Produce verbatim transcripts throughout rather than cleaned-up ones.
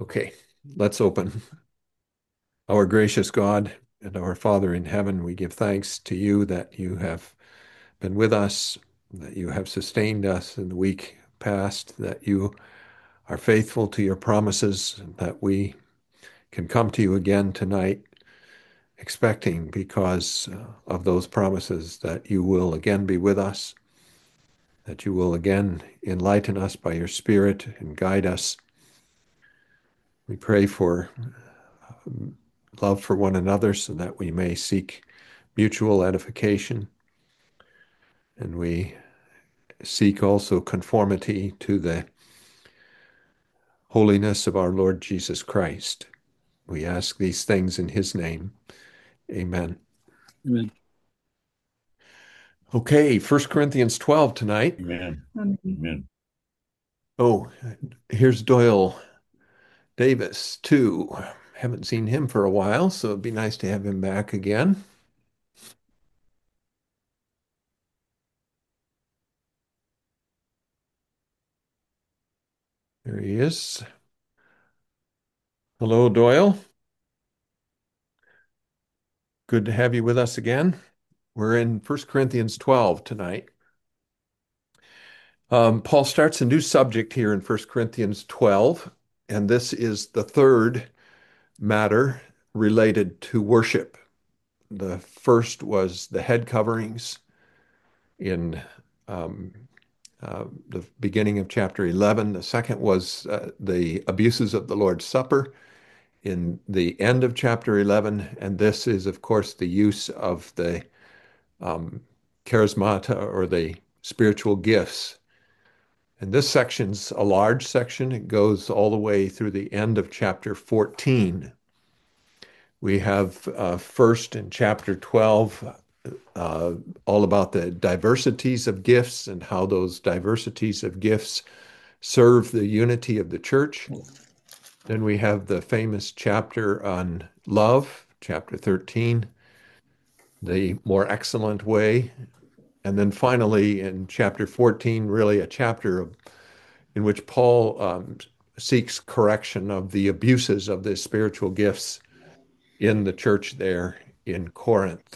Okay, let's open. Our gracious God and our Father in heaven, we give thanks to you that you have been with us, that you have sustained us in the week past, that you are faithful to your promises, that we can come to you again tonight, expecting because uh, of those promises that you will again be with us, that you will again enlighten us by your Spirit and guide us. We pray for love for one another so that we may seek mutual edification. And we seek also conformity to the holiness of our Lord Jesus Christ. We ask these things in his name. Amen. Amen. Okay, First Corinthians twelve tonight. Amen. Amen. Oh, here's Doyle Davis, too. Haven't seen him for a while, so it'd be nice to have him back again. There he is. Hello, Doyle. Good to have you with us again. We're in First Corinthians twelve tonight. Um, Paul starts a new subject here in First Corinthians twelve, and this is the third matter related to worship. The first was the head coverings in um, uh, the beginning of chapter eleven. The second was uh, the abuses of the Lord's Supper in the end of chapter eleven. And this is, of course, the use of the um, charismata or the spiritual gifts. And this section's a large section. It goes all the way through the end of chapter fourteen. We have uh, first in chapter twelve uh, all about the diversities of gifts and how those diversities of gifts serve the unity of the church. Then we have the famous chapter on love, chapter thirteen, the more excellent way. And then finally in chapter fourteen, really a chapter of in which Paul um, seeks correction of the abuses of the spiritual gifts in the church there in Corinth.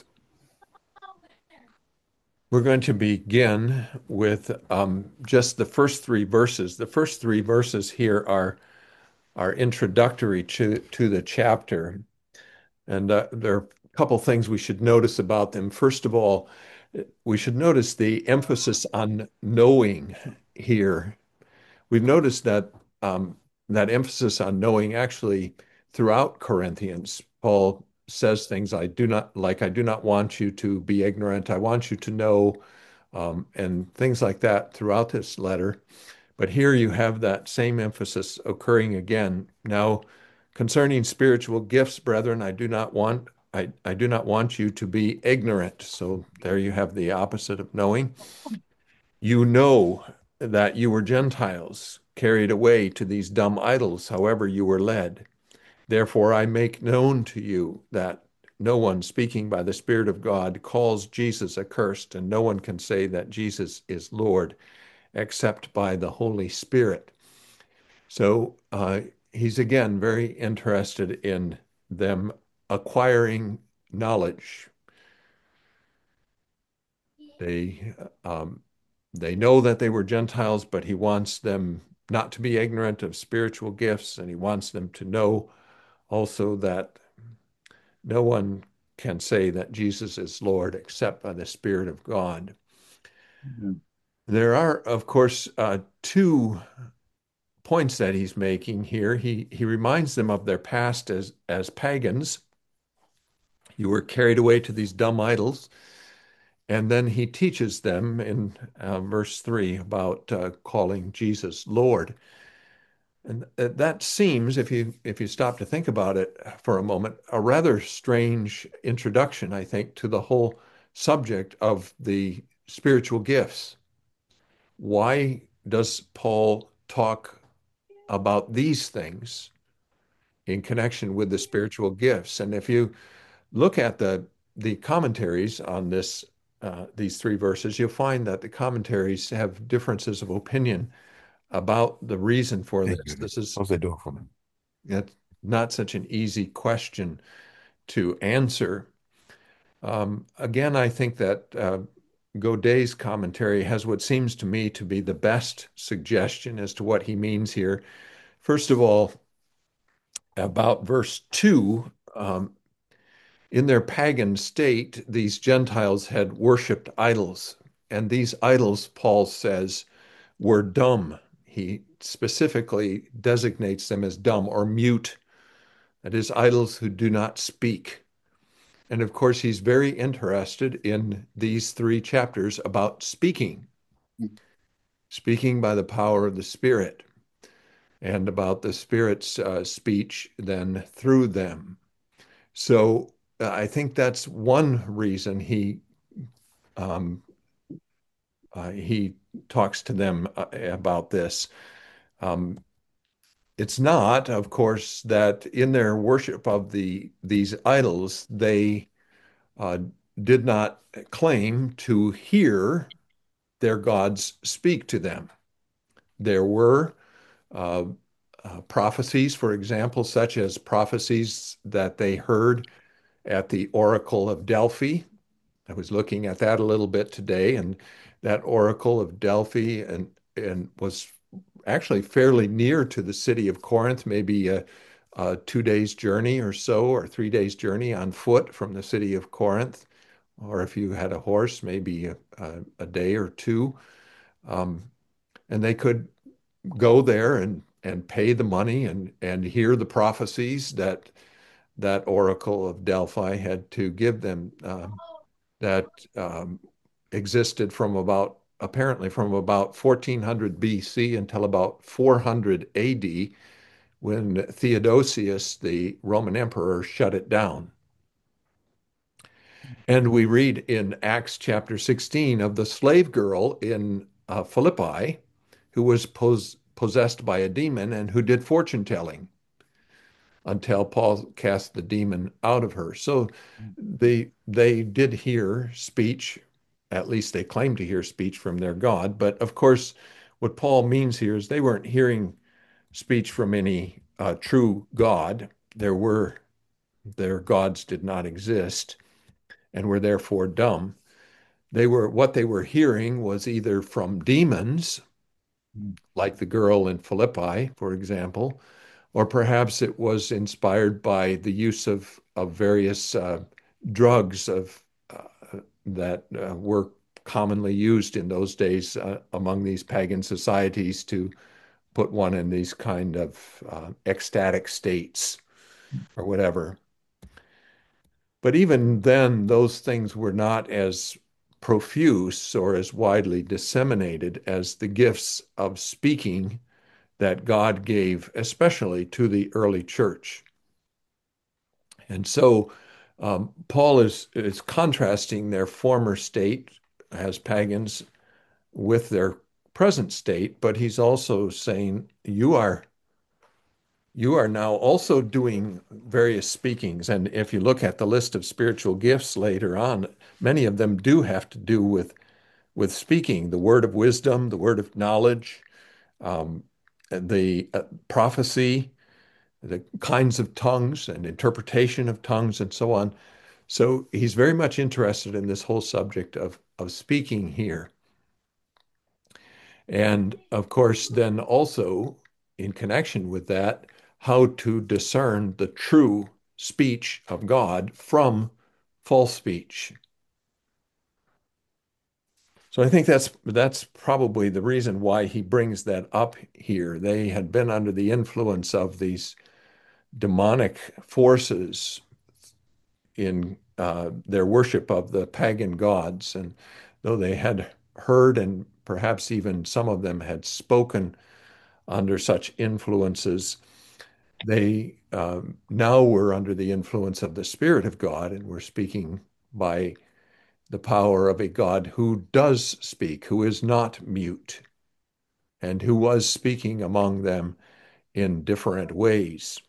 We're going to begin with um, just the first three verses. The first three verses here are, are introductory to, to the chapter. And uh, there are a couple things we should notice about them. First of all, we should notice the emphasis on knowing here. We've noticed that um, that emphasis on knowing actually throughout Corinthians. Paul says things I do not like, I do not want you to be ignorant. I want you to know, um, and things like that throughout this letter. But here you have that same emphasis occurring again. Now, concerning spiritual gifts, brethren, I do not want I, I do not want you to be ignorant. So there you have the opposite of knowing. You know that you were Gentiles, carried away to these dumb idols, however you were led. Therefore, I make known to you that no one speaking by the Spirit of God calls Jesus accursed, and no one can say that Jesus is Lord except by the Holy Spirit. So uh, he's again very interested in them acquiring knowledge. They um, they know that they were Gentiles, but he wants them not to be ignorant of spiritual gifts, and he wants them to know also that no one can say that Jesus is Lord except by the Spirit of God. Amen. There are, of course, uh, two points that he's making here. He he reminds them of their past as as pagans. You were carried away to these dumb idols. And then he teaches them in uh, verse three about uh, calling Jesus Lord. And uh, that seems, if you if you stop to think about it for a moment, a rather strange introduction, I think, to the whole subject of the spiritual gifts. Why does Paul talk about these things in connection with the spiritual gifts? And if you look at the the commentaries on this uh, these three verses, you'll find that the commentaries have differences of opinion about the reason for Thank this. you. This is Close the door for me. That's not such an easy question to answer. Um, again, I think that uh, Godet's commentary has what seems to me to be the best suggestion as to what he means here. First of all, about verse two, um, in their pagan state, these Gentiles had worshiped idols. And these idols, Paul says, were dumb. He specifically designates them as dumb or mute. That is, idols who do not speak. And of course, he's very interested in these three chapters about speaking, speaking by the power of the Spirit, and about the Spirit's uh, speech then through them. So uh, I think that's one reason he um, uh, he talks to them uh, about this. Um, it's not, of course, that in their worship of the these idols, they uh, did not claim to hear their gods speak to them. There were uh, uh, prophecies, for example, such as prophecies that they heard at the Oracle of Delphi. I was looking at that a little bit today, and that Oracle of Delphi and and was actually fairly near to the city of Corinth, maybe a, a two days journey or so, or three days journey on foot from the city of Corinth, or if you had a horse, maybe a, a, a day or two. Um, and they could go there and and pay the money and and hear the prophecies that that Oracle of Delphi had to give them. Uh, that um, existed from about apparently from about fourteen hundred B C until about four hundred A D when Theodosius, the Roman emperor, shut it down. And we read in Acts chapter sixteen of the slave girl in uh, Philippi who was pos possessed by a demon and who did fortune telling until Paul cast the demon out of her. So they they did hear speech, at least they claimed to hear speech from their God. But of course, what Paul means here is they weren't hearing speech from any uh, true God. There were their gods did not exist and were therefore dumb. They were what they were hearing was either from demons, like the girl in Philippi, for example, or perhaps it was inspired by the use of, of various uh, drugs of, uh, that uh, were commonly used in those days uh, among these pagan societies to put one in these kind of uh, ecstatic states or whatever. But even then, those things were not as profuse or as widely disseminated as the gifts of speaking that God gave, especially to the early church. And so um, Paul is, is contrasting their former state as pagans with their present state, but he's also saying, you are you are now also doing various speakings. And if you look at the list of spiritual gifts later on, many of them do have to do with with speaking, the word of wisdom, the word of knowledge, um, the uh, prophecy, the kinds of tongues and interpretation of tongues and so on. So he's very much interested in this whole subject of, of speaking here. And of course, then also in connection with that, how to discern the true speech of God from false speech. So I think that's that's probably the reason why he brings that up here. They had been under the influence of these demonic forces in uh, their worship of the pagan gods. And though they had heard and perhaps even some of them had spoken under such influences, they um, now were under the influence of the Spirit of God and were speaking by the power of a God who does speak, who is not mute, and who was speaking among them in different ways.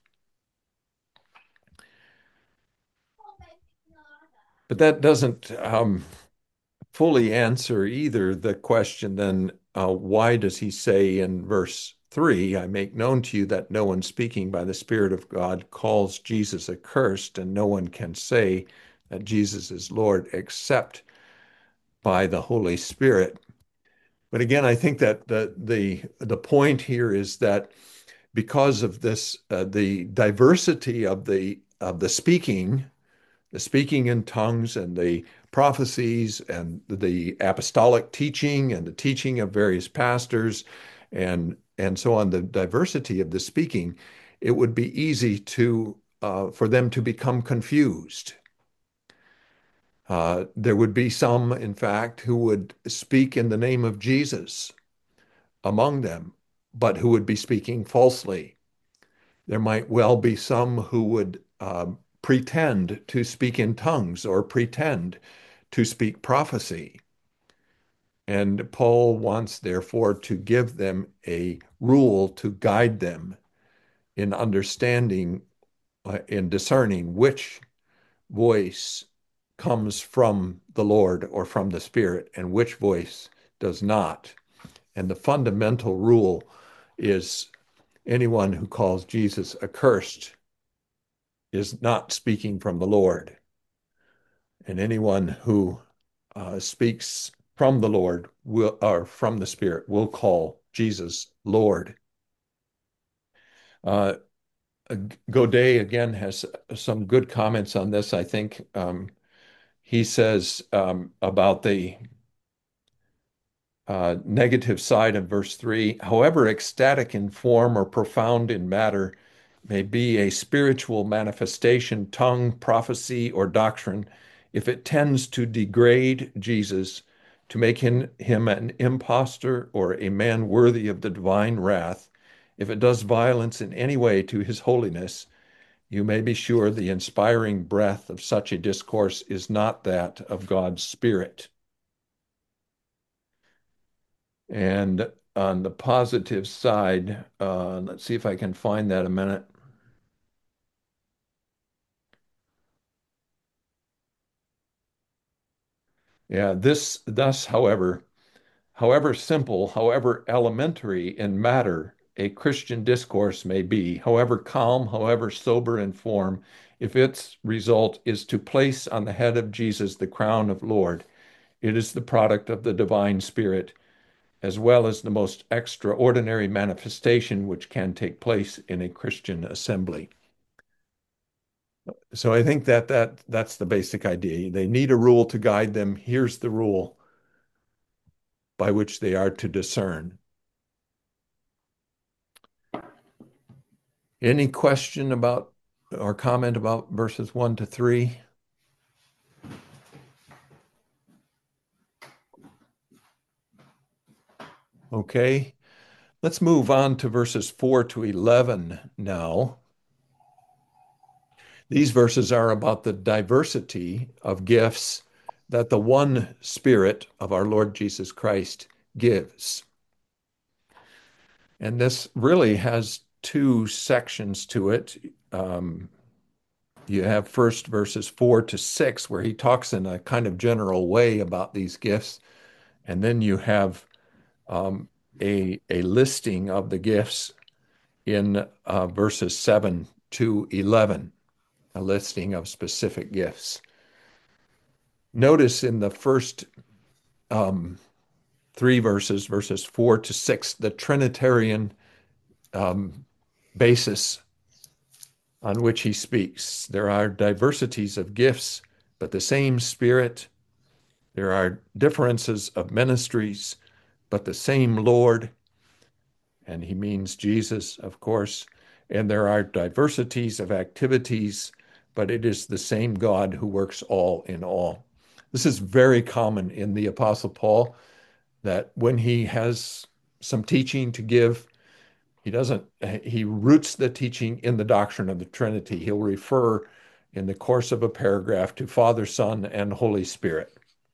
But that doesn't um, fully answer either the question then, uh, why does he say in verse three, I make known to you that no one speaking by the Spirit of God calls Jesus accursed, and no one can say that Jesus is Lord except by the Holy Spirit. But again, I think that the the the point here is that because of this, uh, the diversity of the of the speaking, the speaking in tongues and the prophecies and the apostolic teaching and the teaching of various pastors and and so on, the diversity of the speaking, it would be easy to uh, for them to become confused. Uh, there would be some, in fact, who would speak in the name of Jesus among them, but who would be speaking falsely. There might well be some who would uh, pretend to speak in tongues or pretend to speak prophecy. And Paul wants, therefore, to give them a rule to guide them in understanding, uh, in discerning which voice comes from the Lord or from the Spirit and which voice does not. And the fundamental rule is anyone who calls Jesus accursed is not speaking from the Lord. And anyone who uh, speaks from the Lord will, or from the Spirit will call Jesus Lord. Uh, Godet again has some good comments on this. I think um, he says um, about the uh, negative side of verse three, however ecstatic in form or profound in matter may be a spiritual manifestation, tongue, prophecy, or doctrine, if it tends to degrade Jesus, to make him, him an impostor or a man worthy of the divine wrath, if it does violence in any way to his holiness, you may be sure the inspiring breath of such a discourse is not that of God's Spirit. And on the positive side, uh, let's see if I can find that a minute. Yeah, this thus, however, however simple, however elementary in matter a Christian discourse may be, however calm, however sober in form, if its result is to place on the head of Jesus the crown of Lord, it is the product of the divine Spirit, as well as the most extraordinary manifestation which can take place in a Christian assembly. So I think that that that's the basic idea. They need a rule to guide them. Here's the rule by which they are to discern. Any question about or comment about verses one to three? Okay, let's move on to verses four to eleven now. These verses are about the diversity of gifts that the one Spirit of our Lord Jesus Christ gives. And this really has two sections to it. Um, you have first verses four to six, where he talks in a kind of general way about these gifts. And then you have um, a, a listing of the gifts in uh, verses seven to eleven, a listing of specific gifts. Notice in the first um, three verses, verses four to six, the Trinitarian um, basis on which he speaks. There are diversities of gifts, but the same Spirit. There are differences of ministries, but the same Lord. And he means Jesus, of course. And there are diversities of activities, but it is the same God who works all in all. This is very common in the Apostle Paul, that when he has some teaching to give, he doesn't, he roots the teaching in the doctrine of the Trinity. He'll refer in the course of a paragraph to Father, Son, and Holy Spirit.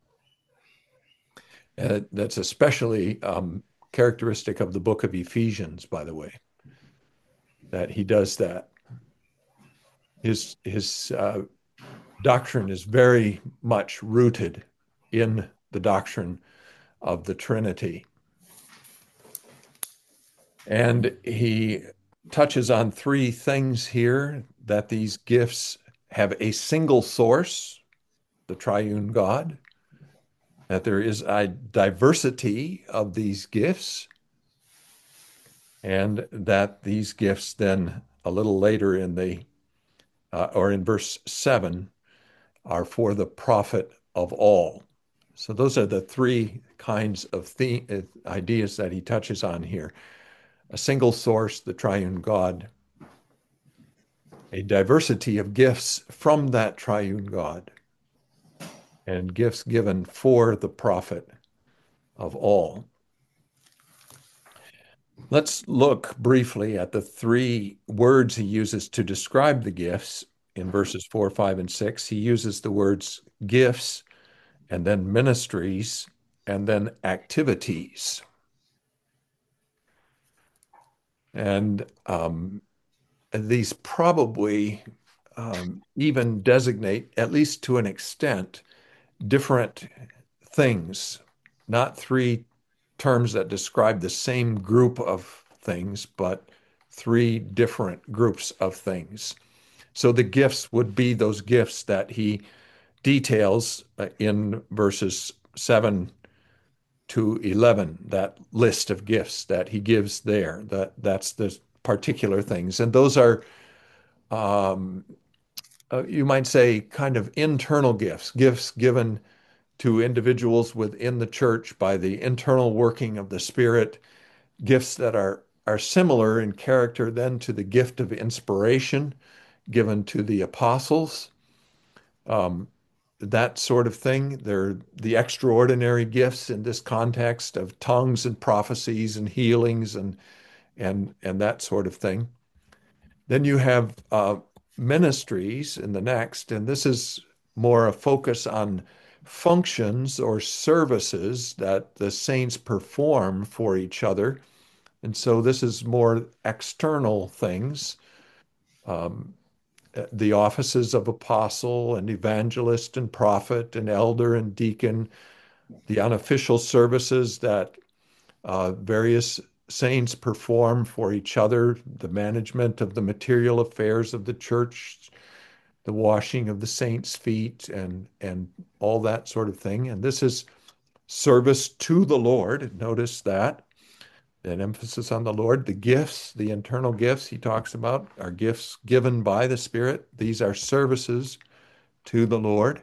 Uh, that's especially um, characteristic of the book of Ephesians, by the way, that he does that. His, his uh, doctrine is very much rooted in the doctrine of the Trinity. And he touches on three things here: that these gifts have a single source, the triune God, that there is a diversity of these gifts, and that these gifts then, a little later in the, uh, or in verse seven, are for the profit of all. So those are the three kinds of the ideas that he touches on here: a single source, the triune God; a diversity of gifts from that triune God; and gifts given for the profit of all. Let's look briefly at the three words he uses to describe the gifts in verses four, five, and six. He uses the words gifts, and then ministries, and then activities. And um, these probably um, even designate, at least to an extent, different things, not three terms that describe the same group of things, but three different groups of things. So the gifts would be those gifts that he details uh, in verses seven to eleven, that list of gifts that he gives there. That that's the particular things. And those are, um, uh, you might say, kind of internal gifts, gifts given to individuals within the church by the internal working of the Spirit, gifts that are are similar in character then to the gift of inspiration given to the apostles, um, that sort of thing. They're the extraordinary gifts in this context of tongues and prophecies and healings and and and that sort of thing. Then you have uh, ministries in the next, and this is more a focus on functions or services that the saints perform for each other. And so this is more external things. Um, the offices of apostle and evangelist and prophet and elder and deacon, the unofficial services that uh, various saints perform for each other, the management of the material affairs of the church, the washing of the saints' feet, and and all that sort of thing. And this is service to the Lord. Notice that an emphasis on the Lord. The gifts, the internal gifts he talks about, are gifts given by the Spirit. These are services to the Lord.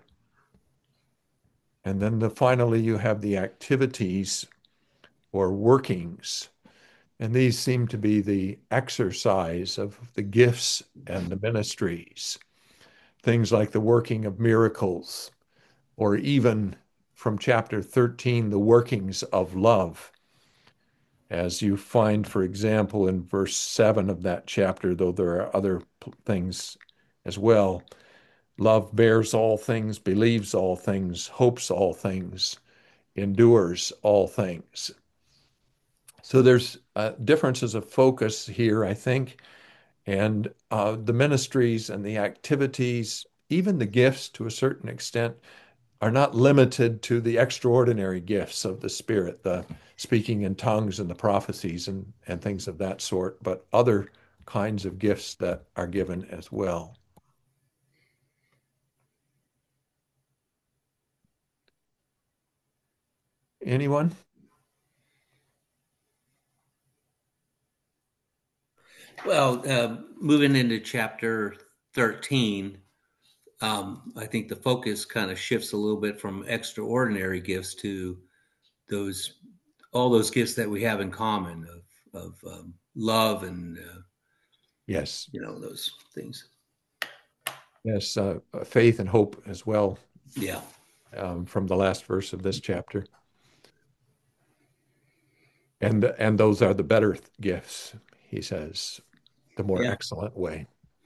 And then the, finally, you have the activities or workings. And these seem to be the exercise of the gifts and the ministries. Things like the working of miracles, or even from chapter thirteen, the workings of love. As you find, for example, in verse seven of that chapter, though there are other things as well. Love bears all things, believes all things, hopes all things, endures all things. So there's uh, differences of focus here, I think, and uh, the ministries and the activities, even the gifts to a certain extent, are not limited to the extraordinary gifts of the Spirit, the speaking in tongues and the prophecies and, and things of that sort, but other kinds of gifts that are given as well. Anyone? Well, uh, moving into chapter thirteen, um, I think the focus kind of shifts a little bit from extraordinary gifts to those all those gifts that we have in common of of um, love and uh, Yes. you know those things. Yes, uh, faith and hope as well, Yeah. um, from the last verse of this chapter. And and those are the better gifts, he says, the more Yeah. excellent way.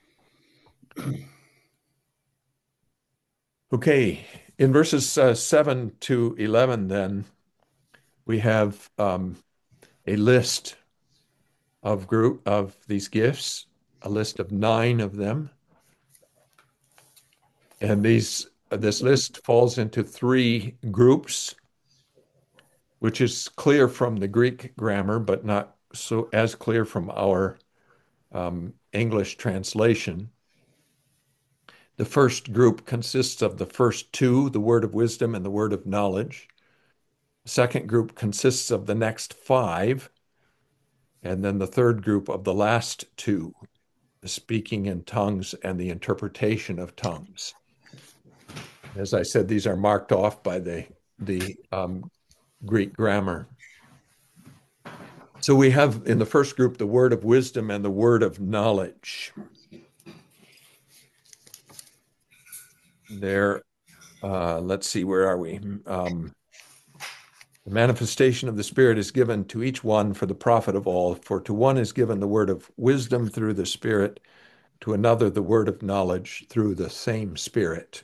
Okay, in verses uh, seven to eleven, then we have um, a list of group of these gifts, a list of nine of them, and these this list falls into three groups, which is clear from the Greek grammar, but not so as clear from our um, English translation. The first group consists of the first two, the word of wisdom and the word of knowledge. The second group consists of the next five, and then the third group of the last two, the speaking in tongues and the interpretation of tongues. As I said, these are marked off by the, the um, Greek grammar. So we have in the first group the word of wisdom and the word of knowledge. There, uh, let's see, where are we? Um, the manifestation of the Spirit is given to each one for the profit of all. For to one is given the word of wisdom through the Spirit, to another the word of knowledge through the same Spirit.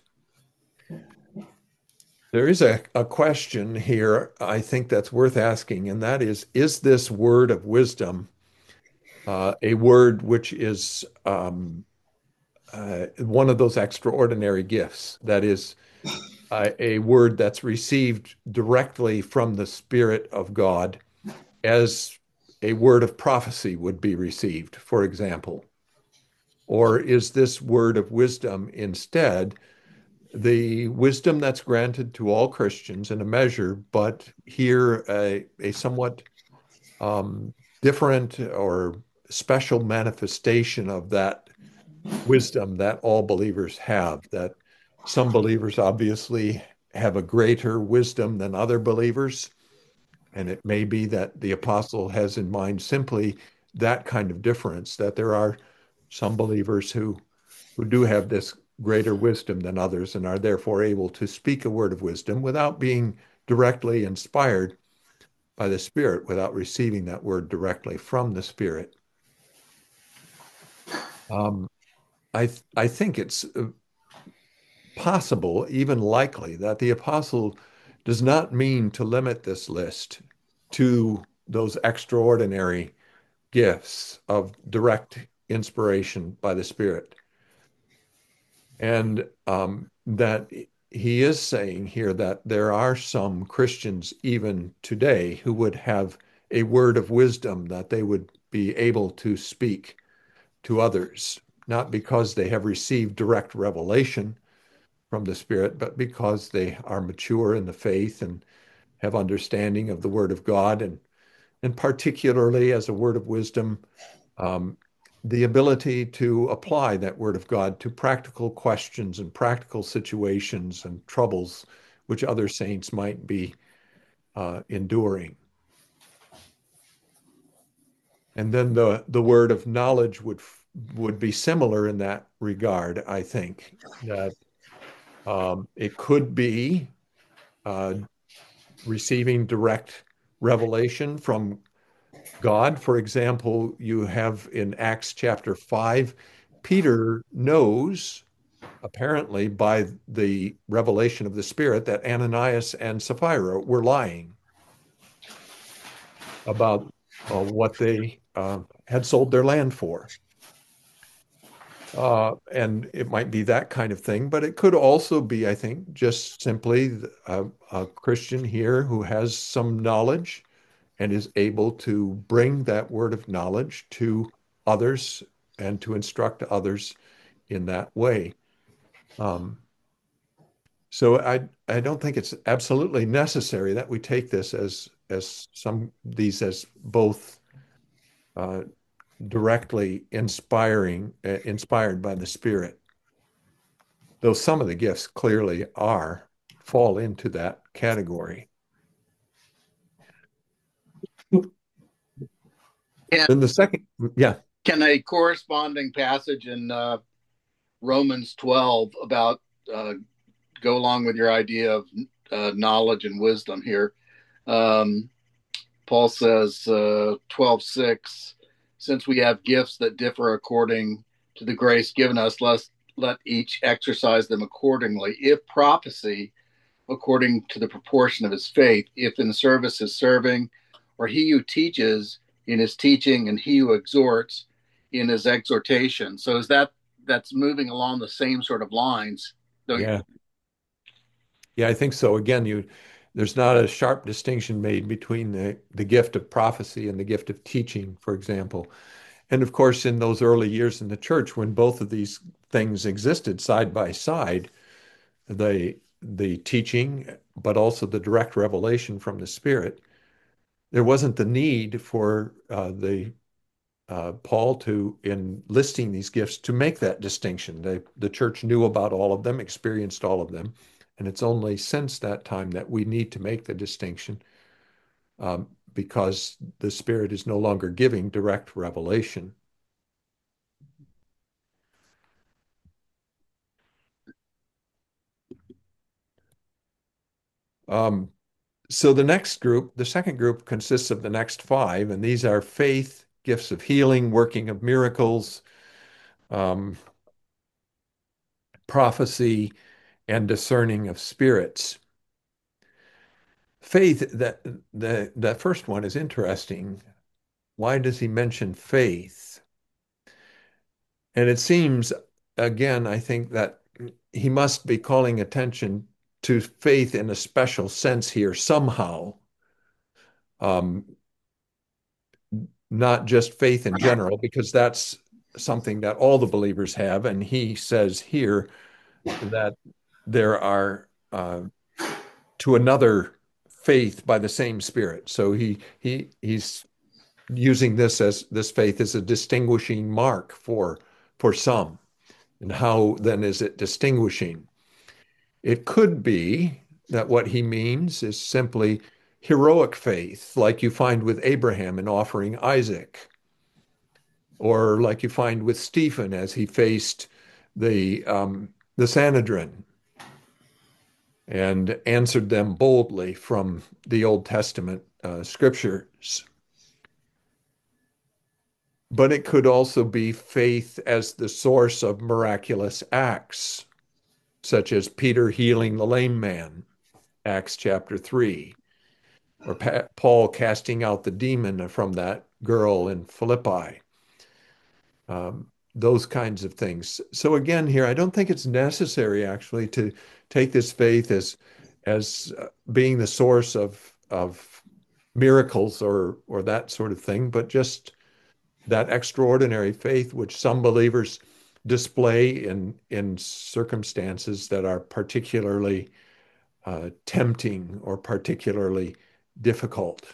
There is a, a question here, I think that's worth asking, and that is, is this word of wisdom uh, a word which is um, uh, one of those extraordinary gifts? That is, uh, a word that's received directly from the Spirit of God, as a word of prophecy would be received, for example? Or is this word of wisdom instead the wisdom that's granted to all Christians in a measure, but here a, a somewhat um, different or special manifestation of that wisdom that all believers have? That some believers obviously have a greater wisdom than other believers, and it may be that the apostle has in mind simply that kind of difference, that there are some believers who who do have this greater wisdom than others and are therefore able to speak a word of wisdom without being directly inspired by the Spirit, without receiving that word directly from the Spirit. Um, I th I think it's uh, possible, even likely, that the apostle does not mean to limit this list to those extraordinary gifts of direct inspiration by the Spirit. And um, that he is saying here that there are some Christians even today who would have a word of wisdom that they would be able to speak to others, not because they have received direct revelation from the Spirit, but because they are mature in the faith and have understanding of the Word of God, and and particularly as a word of wisdom, um, the ability to apply that word of God to practical questions and practical situations and troubles which other saints might be uh, enduring. And then the, the word of knowledge would would be similar in that regard, I think, that um, it could be uh, receiving direct revelation from God. For example, you have in Acts chapter five, Peter knows, apparently by the revelation of the Spirit, that Ananias and Sapphira were lying about uh, what they uh, had sold their land for. Uh, and it might be that kind of thing, but it could also be, I think, just simply a, a Christian here who has some knowledge and is able to bring that word of knowledge to others and to instruct others in that way. Um, so I I don't think it's absolutely necessary that we take this as as some these as both uh, directly inspiring uh, inspired by the Spirit, though some of the gifts clearly are fall into that category. And Then the second, yeah, can a corresponding passage in uh, Romans twelve about uh, go along with your idea of uh, knowledge and wisdom here? Um, Paul says, uh, twelve six, since we have gifts that differ according to the grace given us, let let each exercise them accordingly. If prophecy, according to the proportion of his faith; if in service, his serving; or he who teaches, in his teaching; and he who exhorts, in his exhortation. So is that that's moving along the same sort of lines? yeah, yeah, I think so. Again, you there's not a sharp distinction made between the, the gift of prophecy and the gift of teaching, for example. And of course, in those early years in the church, when both of these things existed side by side, the the teaching, but also the direct revelation from the Spirit, there wasn't the need for uh, the uh, Paul to, in listing these gifts, to make that distinction. The, the church knew about all of them, experienced all of them, and it's only since that time that we need to make the distinction um, because the Spirit is no longer giving direct revelation. Um, so the next group, the second group, consists of the next five, and these are faith, gifts of healing, working of miracles, um, prophecy, and discerning of spirits. Faith, that the that first one is interesting. Why does he mention faith? And it seems, again, I think that he must be calling attention to faith in a special sense here somehow. Um, not just faith in general, because that's something that all the believers have. And he says here that there are uh, to another faith by the same Spirit. So he he he's using this as this faith as a distinguishing mark for for some. And how then is it distinguishing? It could be that what he means is simply heroic faith, like you find with Abraham in offering Isaac, or like you find with Stephen as he faced the um, the Sanhedrin and answered them boldly from the Old Testament uh, scriptures. But it could also be faith as the source of miraculous acts, such as Peter healing the lame man, Acts chapter three, or pa Paul casting out the demon from that girl in Philippi. Um, those kinds of things. So again, here, I don't think it's necessary actually to take this faith as as uh, being the source of of miracles or or that sort of thing, but just that extraordinary faith which some believers display in in circumstances that are particularly uh, tempting or particularly difficult.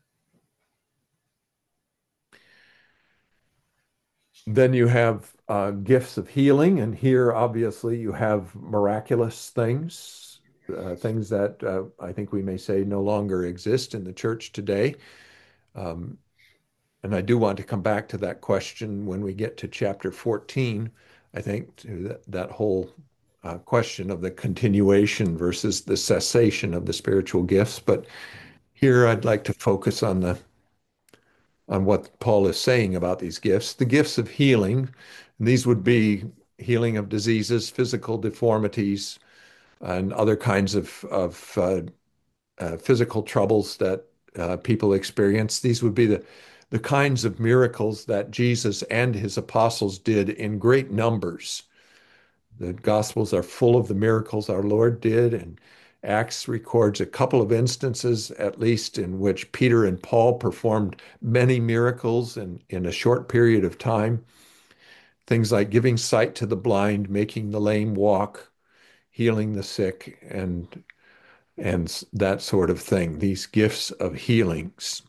Then you have uh, gifts of healing, and here obviously you have miraculous things, uh, things that uh, I think we may say no longer exist in the church today. Um, and I do want to come back to that question when we get to chapter fourteen, I think, to that, that whole uh, question of the continuation versus the cessation of the spiritual gifts. But here I'd like to focus on the on what Paul is saying about these gifts. The gifts of healing, and these would be healing of diseases, physical deformities, and other kinds of, of uh, uh, physical troubles that uh, people experience. These would be the, the kinds of miracles that Jesus and his apostles did in great numbers. The Gospels are full of the miracles our Lord did, and Acts records a couple of instances, at least, in which Peter and Paul performed many miracles in, in a short period of time. Things like giving sight to the blind, making the lame walk, healing the sick, and, and that sort of thing, these gifts of healings.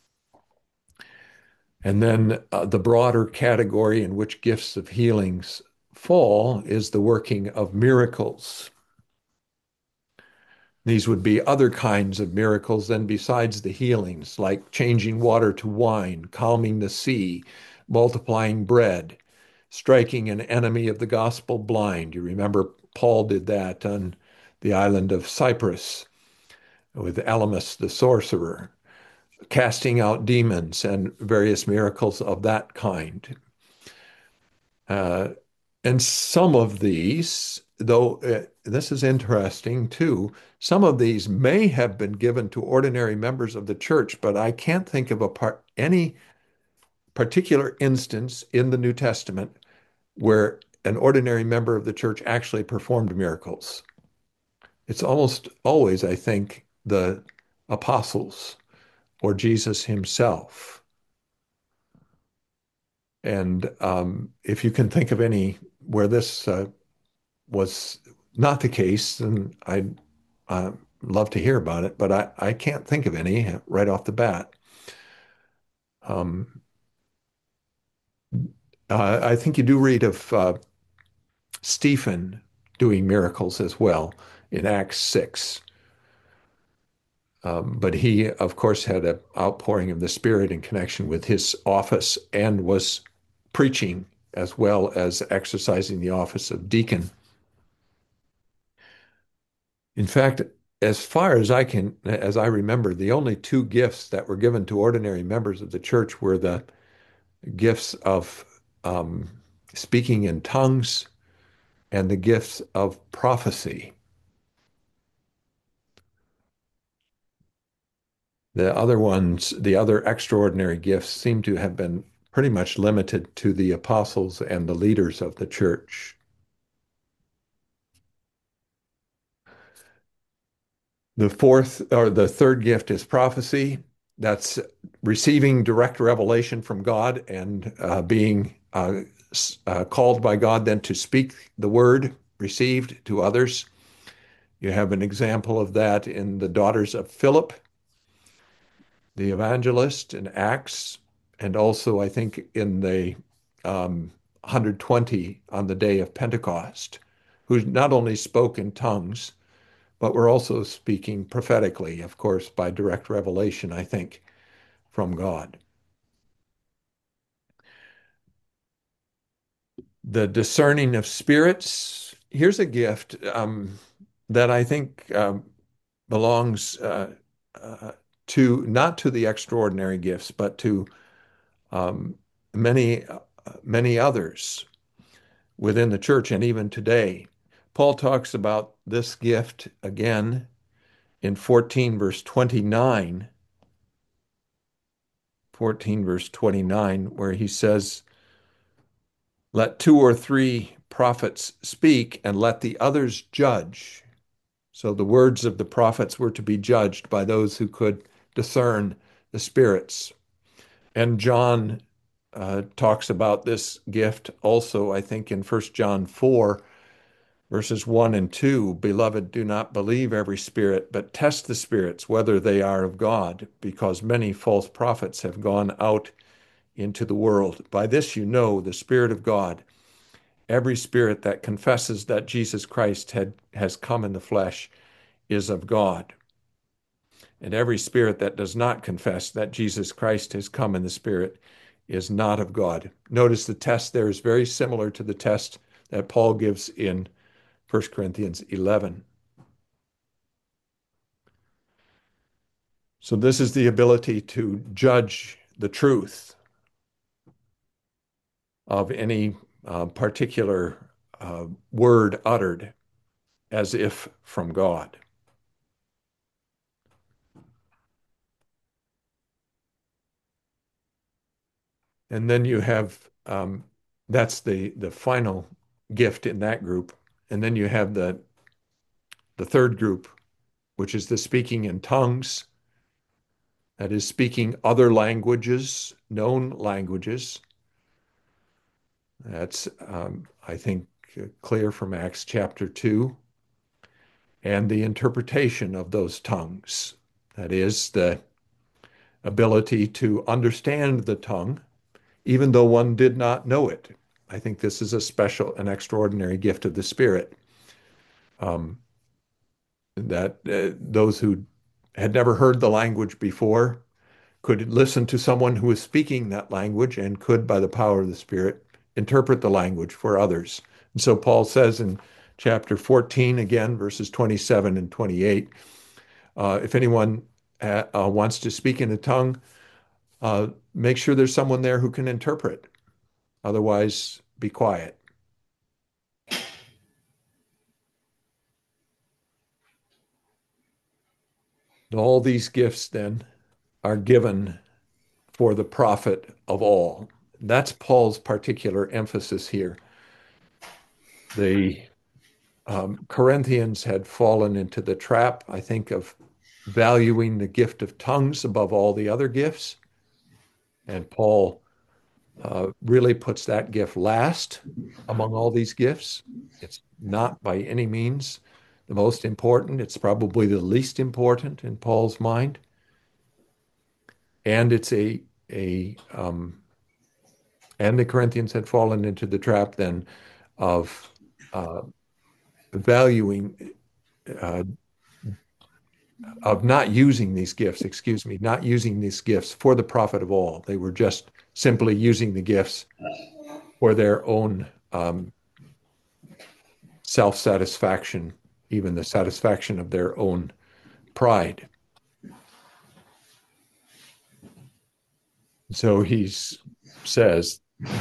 And then uh, the broader category in which gifts of healings fall is the working of miracles. These would be other kinds of miracles then besides the healings, like changing water to wine, calming the sea, multiplying bread, striking an enemy of the gospel blind. You remember Paul did that on the island of Cyprus with Elymas the sorcerer, casting out demons and various miracles of that kind. Uh, and some of these, though uh, this is interesting too, some of these may have been given to ordinary members of the church, but I can't think of a part, any particular instance in the New Testament where an ordinary member of the church actually performed miracles. It's almost always, I think, the apostles or Jesus himself. And um, if you can think of any where this uh, was not the case, then I'd uh, love to hear about it, but I, I can't think of any right off the bat. Um, uh, I think you do read of uh, Stephen doing miracles as well in Acts six. Um, but he, of course, had an outpouring of the Spirit in connection with his office and was preaching as well as exercising the office of deacon. In fact, as far as I can, as I remember, the only two gifts that were given to ordinary members of the church were the gifts of um, speaking in tongues and the gifts of prophecy. The other ones, the other extraordinary gifts, seem to have been pretty much limited to the apostles and the leaders of the church. The fourth or the third gift is prophecy. That's receiving direct revelation from God and uh, being uh, uh, called by God then to speak the word received to others. You have an example of that in the daughters of Philip, the evangelist in Acts, and also I think in the um, one hundred twenty on the day of Pentecost, who not only spoke in tongues, but were also speaking prophetically, of course, by direct revelation, I think, from God. The discerning of spirits. Here's a gift um, that I think um, belongs uh, uh, to not to the extraordinary gifts, but to um, many, uh, many others within the church and even today. Paul talks about this gift again in fourteen, verse twenty-nine. fourteen, verse twenty-nine, where he says, let two or three prophets speak and let the others judge. So the words of the prophets were to be judged by those who could discern the spirits. And John uh, talks about this gift also, I think, in First John four, verses one and two. Beloved, do not believe every spirit, but test the spirits, whether they are of God, because many false prophets have gone out into the world. By this you know the Spirit of God. Every spirit that confesses that Jesus Christ had, has come in the flesh is of God. And every spirit that does not confess that Jesus Christ has come in the Spirit is not of God. Notice the test there is very similar to the test that Paul gives in First Corinthians eleven. So this is the ability to judge the truth of any uh, particular uh, word uttered as if from God. And then you have, um, that's the, the final gift in that group. And then you have the, the third group, which is the speaking in tongues. That is speaking other languages, known languages. That's, um, I think, clear from Acts chapter two. And the interpretation of those tongues. That is the ability to understand the tongue, even though one did not know it. I think this is a special, an extraordinary gift of the Spirit. Um, that uh, those who had never heard the language before could listen to someone who was speaking that language and could, by the power of the Spirit, interpret the language for others. And so Paul says in chapter fourteen, again, verses twenty-seven and twenty-eight, uh, if anyone uh, uh, wants to speak in a tongue, uh, make sure there's someone there who can interpret. Otherwise, be quiet. All these gifts then are given for the profit of all. That's Paul's particular emphasis here. The um, Corinthians had fallen into the trap, I think, of valuing the gift of tongues above all the other gifts. And Paul uh, really puts that gift last among all these gifts. It's not by any means the most important. It's probably the least important in Paul's mind. And it's a a um, and the Corinthians had fallen into the trap then of uh, valuing uh, of not using these gifts, excuse me, not using these gifts for the profit of all. They were just simply using the gifts for their own um, self-satisfaction, even the satisfaction of their own pride. So he says,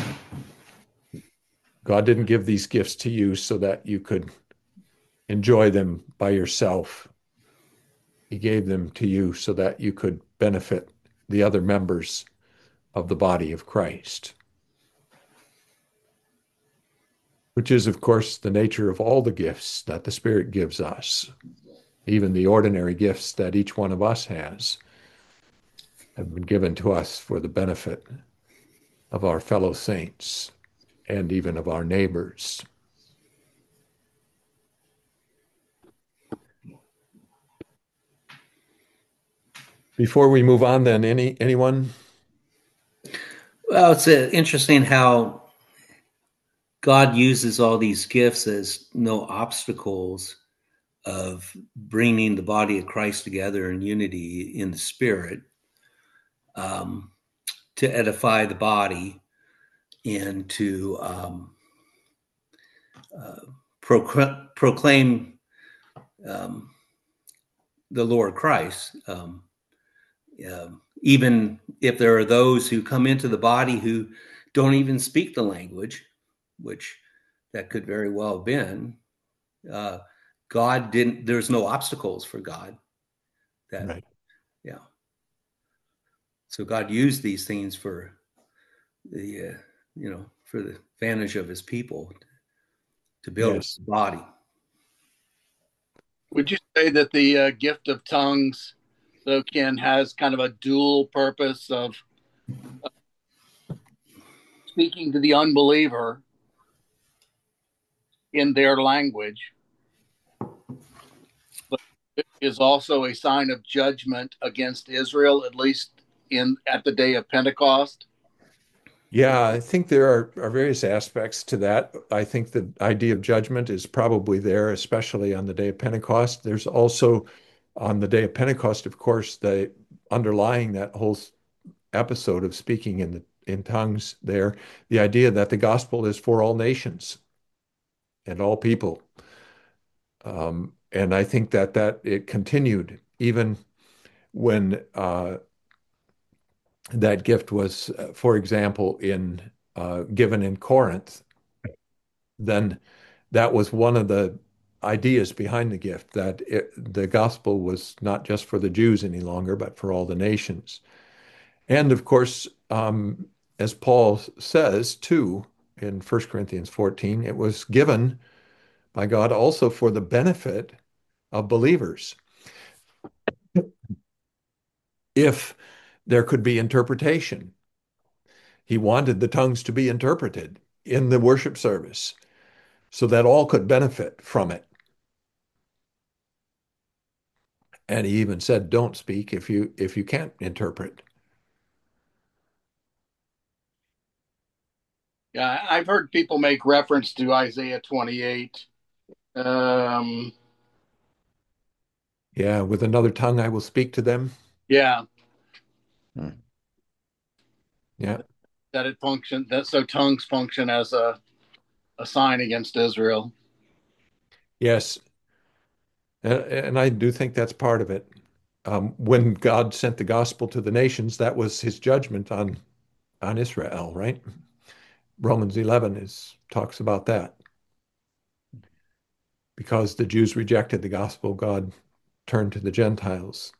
God didn't give these gifts to you so that you could enjoy them by yourself. He gave them to you so that you could benefit the other members of the body of Christ, which is, of course, the nature of all the gifts that the Spirit gives us. Even the ordinary gifts that each one of us has have been given to us for the benefit of our fellow saints and even of our neighbors. Before we move on, then, any anyone? Well, it's uh, interesting how God uses all these gifts as no obstacles of bringing the body of Christ together in unity in the Spirit, um, to edify the body and to um, uh, procl- proclaim um, the Lord Christ. Um, um, even if there are those who come into the body who don't even speak the language, which that could very well have been, uh, God didn't, there's no obstacles for God. That, Right. yeah. So God used these things for the, uh, you know, for the advantage of his people to build Yes. his body. Would you say that the uh, gift of tongues, though, Ken, has kind of a dual purpose of uh, speaking to the unbeliever in their language, but it is also a sign of judgment against Israel, at least in at the day of Pentecost? Yeah, I think there are, are various aspects to that. I think the idea of judgment is probably there, especially on the day of Pentecost. There's also on the day of Pentecost, of course, the underlying that whole episode of speaking in the in tongues there, the idea that the gospel is for all nations and all people. Um, and I think that that it continued even when uh, that gift was, uh, for example, in uh, given in Corinth. Then that was one of the ideas behind the gift, that it, the gospel was not just for the Jews any longer, but for all the nations. And of course, um, as Paul says too in First Corinthians fourteen, it was given by God also for the benefit of believers. If there could be interpretation, he wanted the tongues to be interpreted in the worship service so that all could benefit from it. And he even said, don't speak if you if you can't interpret. Yeah, I've heard people make reference to Isaiah twenty-eight. Um, Yeah, with another tongue I will speak to them. yeah, Yeah. that it function that so tongues function as a, a sign against Israel. Yes. And, and I do think that's part of it. Um, when God sent the gospel to the nations, that was his judgment on on Israel, right? Romans eleven is talks about that. Because the Jews rejected the gospel, God turned to the Gentiles.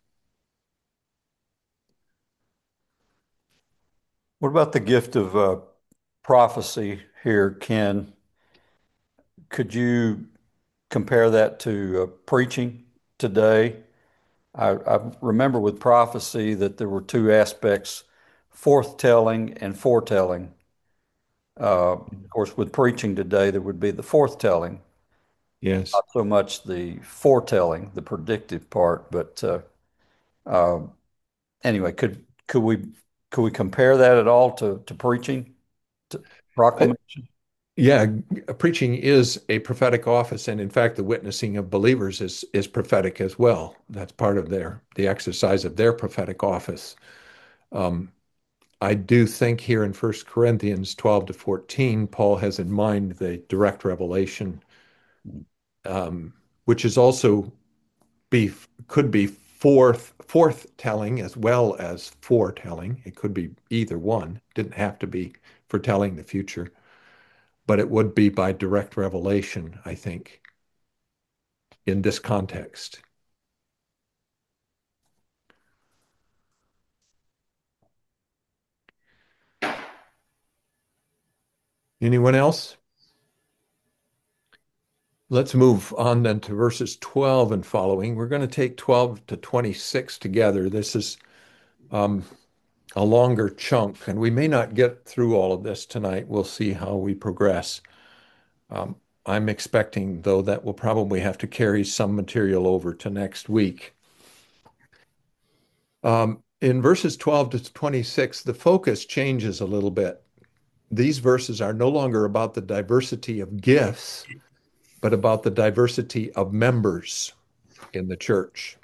What about the gift of uh, prophecy here, Ken? Could you compare that to uh, preaching today? I, I remember with prophecy that there were two aspects, forthtelling and foretelling. Uh, of course, with preaching today, there would be the forthtelling, Yes. not so much the foretelling, the predictive part. But uh, uh, anyway, could could we could we compare that at all to to preaching, to I, proclamation? yeah, preaching is a prophetic office, and in fact, the witnessing of believers is is prophetic as well. That's part of their the exercise of their prophetic office. Um, I do think here in First Corinthians twelve to fourteen, Paul has in mind the direct revelation, um, which is also be could be forth forthtelling as well as foretelling. It could be either one. Didn't have to be foretelling the future, but it would be by direct revelation, I think, in this context. Anyone else? Let's move on then to verses twelve and following. We're going to take twelve to twenty-six together. This is um, a longer chunk, and we may not get through all of this tonight. We'll see how we progress. Um, I'm expecting, though, that we'll probably have to carry some material over to next week. Um, in verses twelve to twenty-six, the focus changes a little bit. These verses are no longer about the diversity of gifts, but about the diversity of members in the church.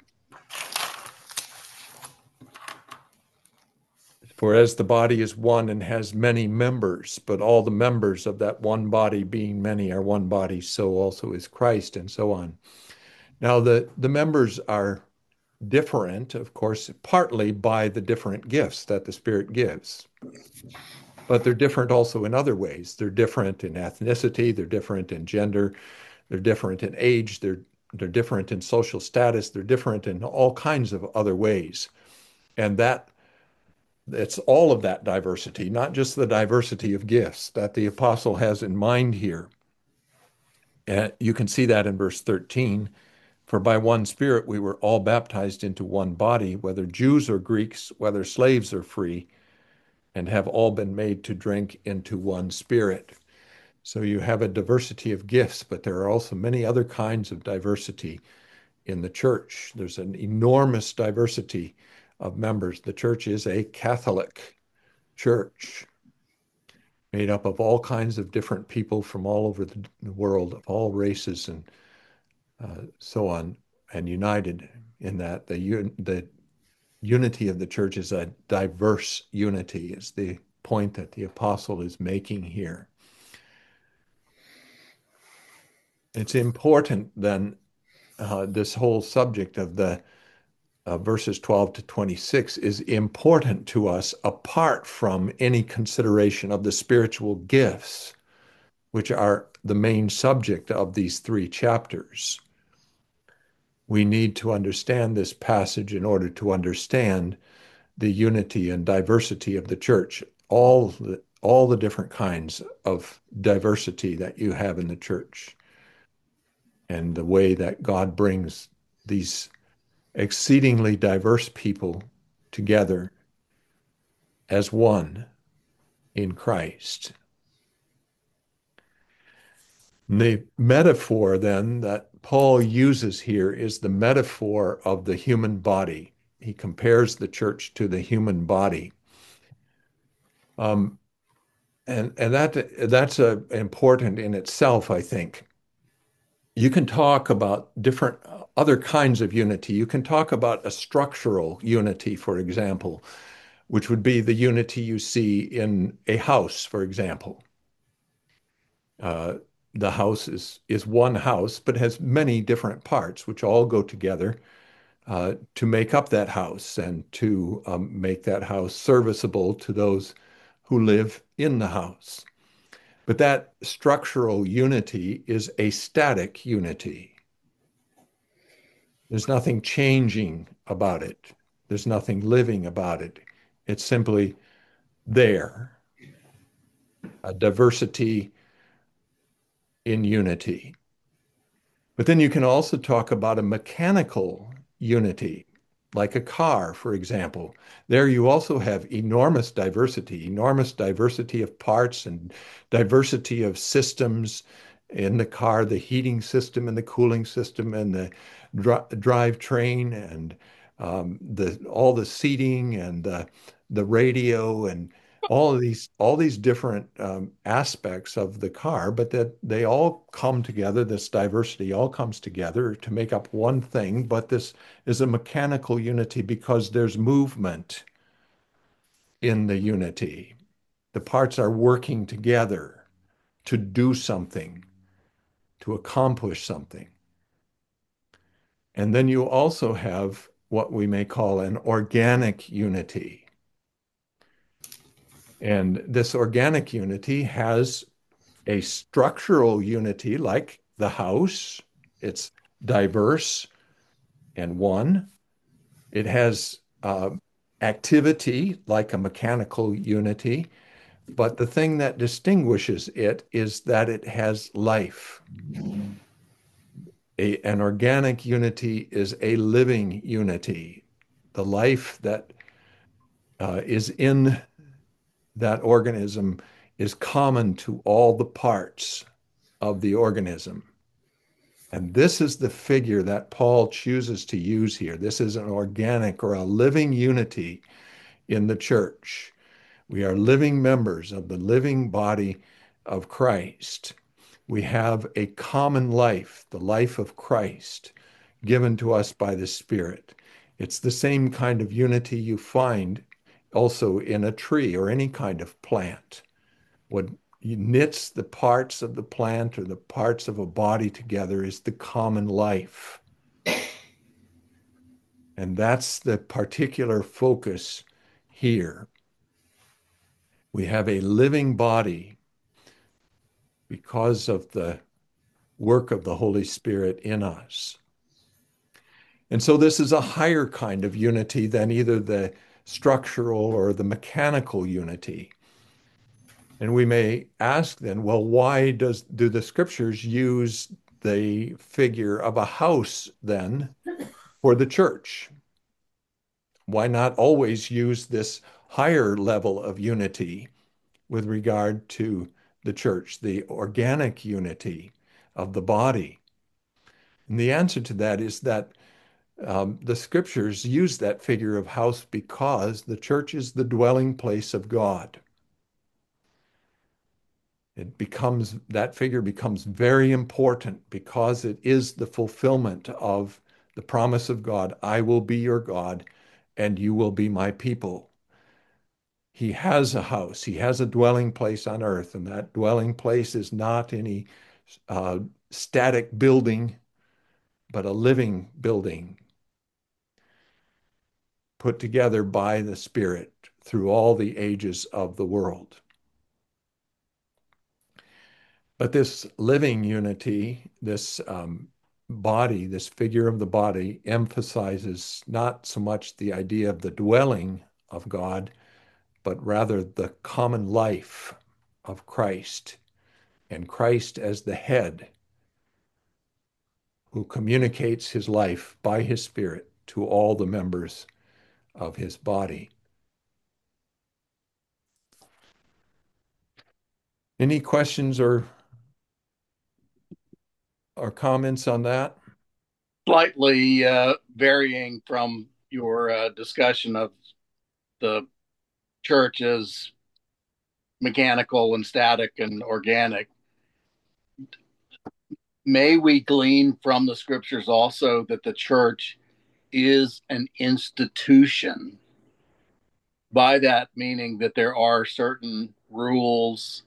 For as the body is one and has many members, but all the members of that one body being many are one body, so also is Christ, and so on. Now, the, the members are different, of course, partly by the different gifts that the Spirit gives. But they're different also in other ways. They're different in ethnicity, they're different in gender, they're different in age, they're they're different in social status, they're different in all kinds of other ways. And that it's all of that diversity, not just the diversity of gifts that the apostle has in mind here. And you can see that in verse thirteen. For by one Spirit we were all baptized into one body, whether Jews or Greeks, whether slaves or free, and have all been made to drink into one Spirit. So you have a diversity of gifts, but there are also many other kinds of diversity in the church. There's an enormous diversity of members. The church is a Catholic church made up of all kinds of different people from all over the, the world, of all races and uh, so on, and united in that. The, the unity of the church is a diverse unity, is the point that the apostle is making here. It's important then, uh, this whole subject of the uh, verses twelve to twenty-six is important to us apart from any consideration of the spiritual gifts, which are the main subject of these three chapters. We need to understand this passage in order to understand the unity and diversity of the church, all the, all the different kinds of diversity that you have in the church, and the way that God brings these exceedingly diverse people together as one in Christ. The metaphor then that Paul uses here is the metaphor of the human body. He compares the church to the human body. Um, and and that that's a, important in itself, I think. You can talk about different other kinds of unity. You can talk about a structural unity, for example, which would be the unity you see in a house, for example. Uh, the house is is one house, but has many different parts, which all go together uh, to make up that house and to um, make that house serviceable to those who live in the house. But that structural unity is a static unity. There's nothing changing about it. There's nothing living about it. It's simply there, a diversity in unity. But then you can also talk about a mechanical unity. like a car, for example. There you also have enormous diversity, enormous diversity of parts and diversity of systems in the car, the heating system and the cooling system and the dri drive train and um, the all the seating and the, the radio and all of these all these different um, aspects of the car, but that they all come together, this diversity all comes together to make up one thing, but this is a mechanical unity because there's movement in the unity. The parts are working together to do something, to accomplish something. And then you also have what we may call an organic unity. And this organic unity has a structural unity like the house. It's diverse and one. It has uh, activity like a mechanical unity, but the thing that distinguishes it is that it has life. A, an organic unity is a living unity. The life that uh, is in that organism is common to all the parts of the organism. And this is the figure that Paul chooses to use here. This is an organic or a living unity in the church. We are living members of the living body of Christ. We have a common life, the life of Christ, given to us by the Spirit. It's the same kind of unity you find also in a tree or any kind of plant. What knits the parts of the plant or the parts of a body together is the common life. And that's the particular focus here. We have a living body because of the work of the Holy Spirit in us. And so this is a higher kind of unity than either the structural or the mechanical unity. And we may ask then, well, why does do the scriptures use the figure of a house then for the church? Why not always use this higher level of unity with regard to the church, the organic unity of the body? And the answer to that is that um, the scriptures use that figure of house because the church is the dwelling place of God. It becomes, that figure becomes very important because it is the fulfillment of the promise of God. I will be your God and you will be my people. He has a house, he has a dwelling place on earth, and that dwelling place is not any uh, static building, but a living building put together by the Spirit through all the ages of the world. But this living unity, this um, body, this figure of the body, emphasizes not so much the idea of the dwelling of God, but rather the common life of Christ, and Christ as the head who communicates his life by his Spirit to all the members of his body. Any questions or or comments on that? Slightly uh, varying from your uh, discussion of the church's mechanical and static and organic. May we glean from the scriptures also that the church is an institution? By that meaning that there are certain rules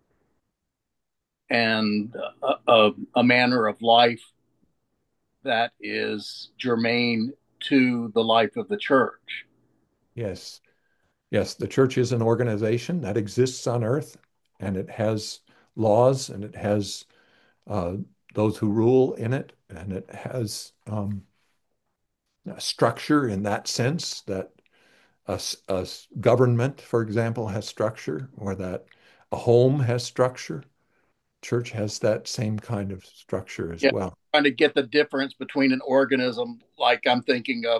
and a, a, a manner of life that is germane to the life of the church. Yes. Yes, the church is an organization that exists on earth, and it has laws, and it has uh, those who rule in it, and it has um, a structure in that sense that a, a government, for example, has structure, or that a home has structure. Church has that same kind of structure as Yeah, well. trying to get the difference between an organism, like I'm thinking of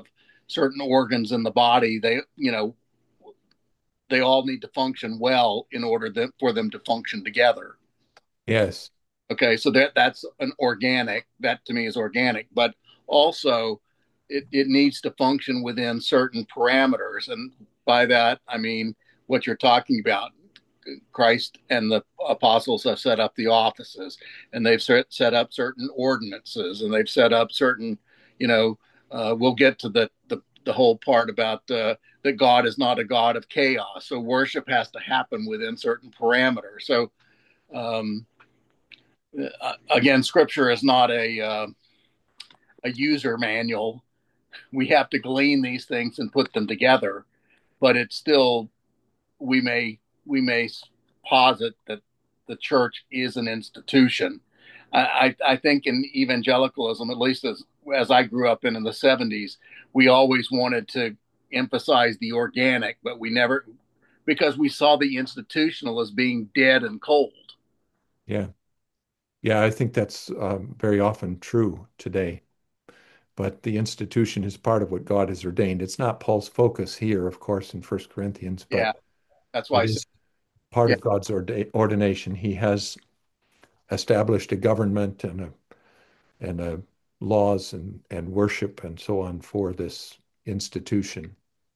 certain organs in the body, they, you know, they all need to function well in order that, for them to function together. Yes. Okay, so that that's an organic. That to me is organic, but also it, it needs to function within certain parameters, and by that I mean what you're talking about. Christ and the apostles have set up the offices, and they've set, set up certain ordinances, and they've set up certain, you know, uh, we'll get to the, the the whole part about uh, that God is not a God of chaos. So worship has to happen within certain parameters. So um, uh, again, Scripture is not a uh, a user manual. We have to glean these things and put them together, but it's still we may we may posit that the church is an institution. I, I think in evangelicalism, at least as as I grew up in in the seventies, we always wanted to emphasize the organic, but we never because we saw the institutional as being dead and cold. Yeah. Yeah, I think that's um, very often true today. But the institution is part of what God has ordained. It's not Paul's focus here, of course, in First Corinthians, Yeah, but that's why it I said is part yeah, of God's orda ordination. He has established a government and a and a laws and and worship and so on for this institution.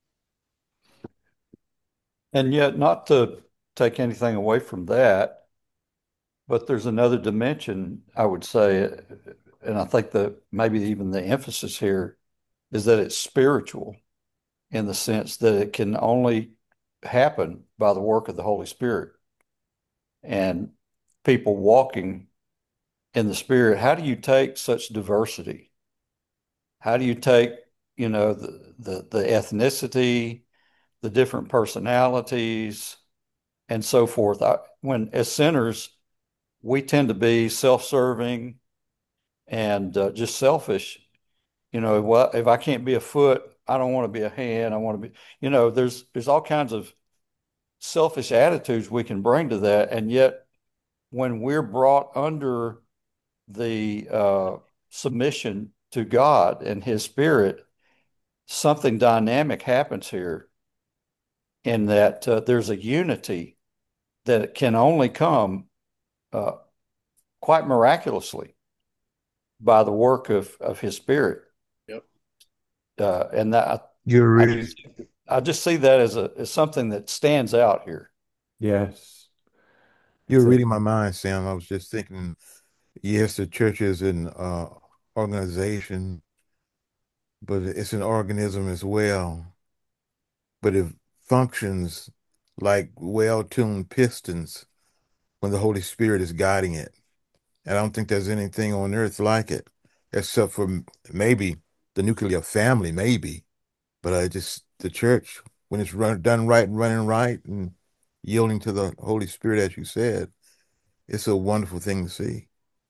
And yet, not to take anything away from that, but there's another dimension, I would say, and I think that maybe even the emphasis here is that it's spiritual in the sense that it can only happen by the work of the Holy Spirit and people walking in the Spirit. How do you take such diversity? How do you take, you know, the the, the ethnicity, the different personalities, and so forth? I, when as sinners, we tend to be self-serving and uh, just selfish. You know, well, if I can't be a foot, I don't want to be a hand. I want to be, you know, there's there's all kinds of selfish attitudes we can bring to that, and yet when we're brought under the uh, submission to God and His Spirit, something dynamic happens here in that uh, there's a unity that can only come uh, quite miraculously by the work of, of His Spirit. yep. Uh, and that You're I really, just I just see that as a as something that stands out here. Yes. you're It's a reading my mind, Sam. I was just thinking, yes, the church is an uh, organization, but it's an organism as well. But it functions like well-tuned pistons when the Holy Spirit is guiding it. And I don't think there's anything on earth like it, except for m- maybe the nuclear family, maybe. But I just the church, when it's run, done right and running right and yielding to the Holy Spirit, as you said, it's a wonderful thing to see.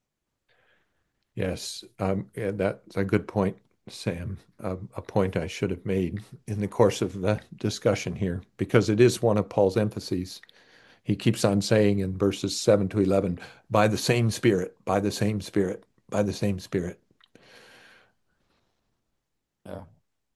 yes. Um, yeah, that's a good point, Sam. Um, a point I should have made in the course of the discussion here, because it is one of Paul's emphases. He keeps on saying in verses seven to eleven, by the same Spirit, by the same Spirit, by the same Spirit. Yeah.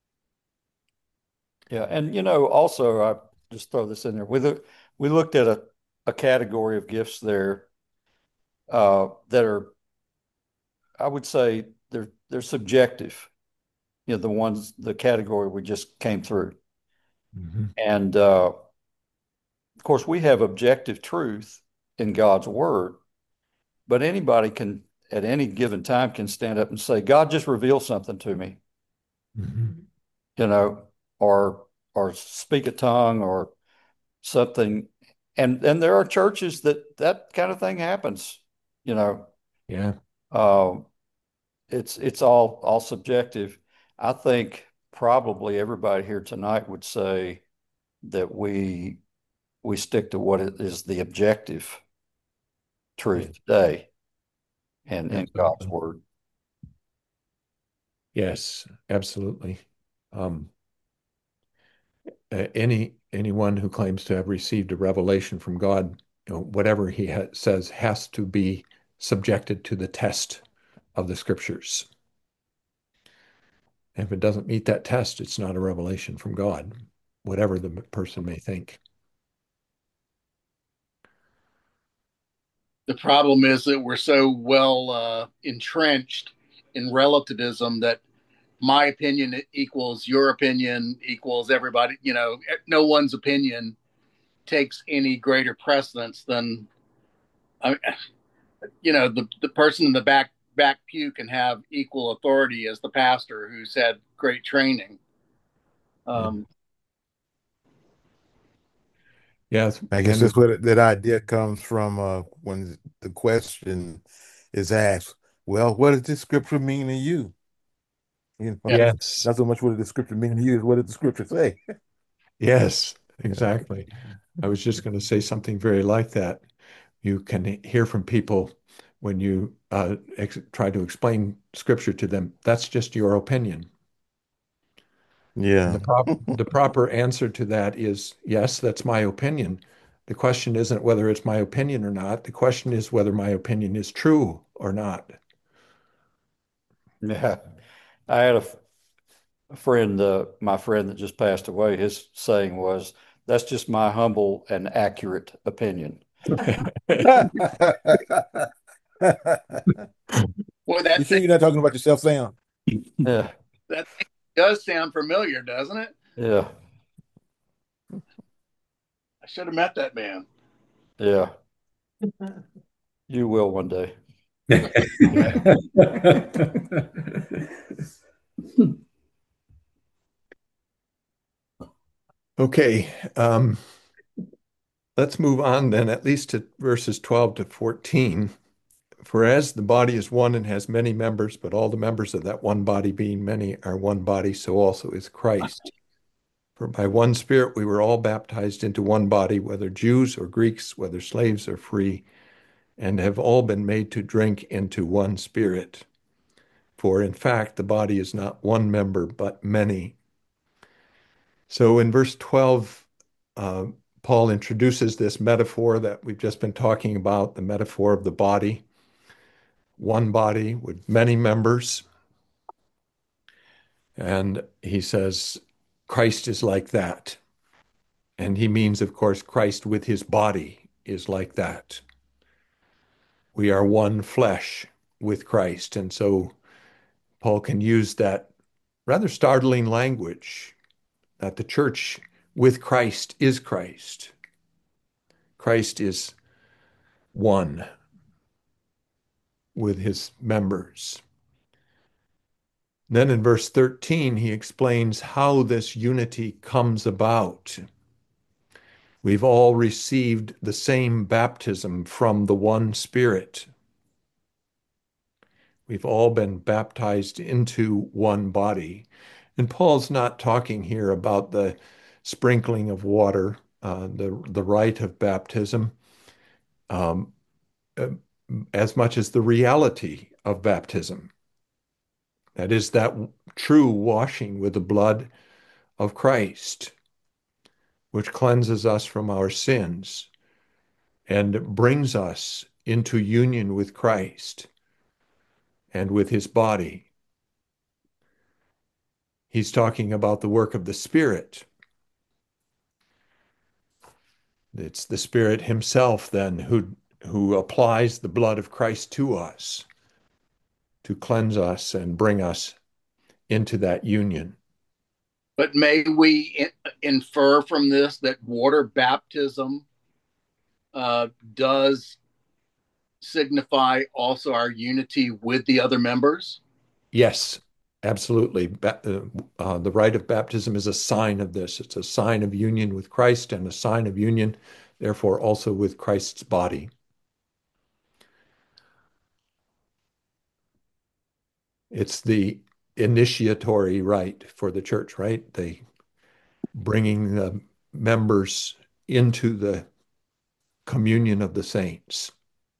Yeah. And you know, also I just throw this in there. We look we looked at a, a category of gifts there uh, that are, I would say they're they're subjective. You know, the ones the category we just came through. Mhm. And uh, of course we have objective truth in God's word, but anybody can at any given time can stand up and say, God just revealed something to me, Mhm. you know, or or speak a tongue or something. And and there are churches that that kind of thing happens, you know. Yeah. Um, it's it's all all subjective. I think probably everybody here tonight would say that we we stick to what is the objective Yeah. truth today and in God's Absolutely. word. Yes, absolutely. Um, uh, any anyone who claims to have received a revelation from God, you know, whatever he ha says has to be subjected to the test of the scriptures. And if it doesn't meet that test, it's not a revelation from God, whatever the person may think. The problem is that we're so well uh, entrenched in relativism that my opinion equals your opinion equals everybody. You know, no one's opinion takes any greater precedence than, I mean, you know, the the person in the back back pew can have equal authority as the pastor who's had great training. Yeah. Um, Yes. I guess And that's where that idea comes from uh, when the question is asked, well, what does this scripture mean to you? You know, yeah, yes, not so much what does the scripture mean to you, is what does the scripture say? yes, exactly. I was just going to say something very like that. You can hear from people when you uh, ex try to explain scripture to them, that's just your opinion. And Yeah. the prop the proper answer to that is yes, that's my opinion. The question isn't whether it's my opinion or not. The question is whether my opinion is true or not. Yeah. I had a, f- a friend, uh, my friend that just passed away, his saying was, that's just my humble and accurate opinion. well, You that sure thing, you're not talking about yourself, Sam? Yeah. that thing does sound familiar, doesn't it? Yeah. I should have met that man. Yeah. You will one day. Okay, um, let's move on then, at least to verses twelve to fourteen. For as the body is one and has many members, but all the members of that one body being many are one body, so also is Christ. For by one Spirit we were all baptized into one body, whether Jews or Greeks, whether slaves or free, and have all been made to drink into one Spirit. For in fact, the body is not one member, but many. So in verse twelve, uh, Paul introduces this metaphor that we've just been talking about, the metaphor of the body, one body with many members. And he says, Christ is like that. And he means, of course, Christ with his body is like that. We are one flesh with Christ. And so Paul can use that rather startling language that the church with Christ is Christ. Christ is one with his members. Then in verse thirteen, he explains how this unity comes about. We've all received the same baptism from the one Spirit. We've all been baptized into one body. And Paul's not talking here about the sprinkling of water, uh, the, the rite of baptism, um, uh, as much as the reality of baptism. That is that true washing with the blood of Christ, which cleanses us from our sins and brings us into union with Christ and with his body. He's talking about the work of the Spirit. It's the Spirit himself then who, who applies the blood of Christ to us to cleanse us and bring us into that union. But may we in- infer from this that water baptism uh, does signify also our unity with the other members? Yes, absolutely. Ba- uh, uh, the rite of baptism is a sign of this. It's a sign of union with Christ and a sign of union, therefore, also with Christ's body. It's the initiatory rite for the church, right? They bringing the members into the communion of the saints.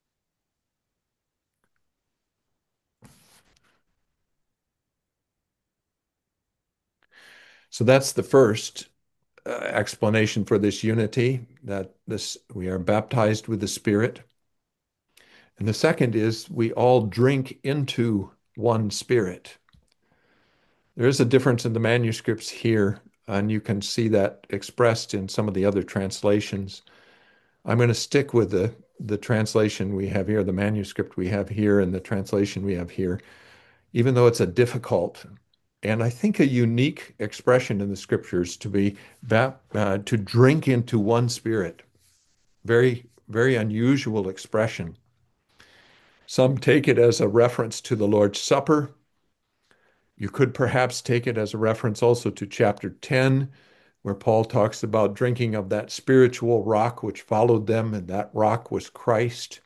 So that's the first uh, explanation for this unity, that this we are baptized with the Spirit. And the second is we all drink into one Spirit. There is a difference in the manuscripts here, and you can see that expressed in some of the other translations. I'm going to stick with the the translation we have here, the manuscript we have here, and the translation we have here, even though it's a difficult and I think a unique expression in the scriptures to be uh, to drink into one spirit. Very, very unusual expression. Some take it as a reference to the Lord's Supper. You could perhaps take it as a reference also to chapter ten, where Paul talks about drinking of that spiritual rock which followed them, and that rock was Christ.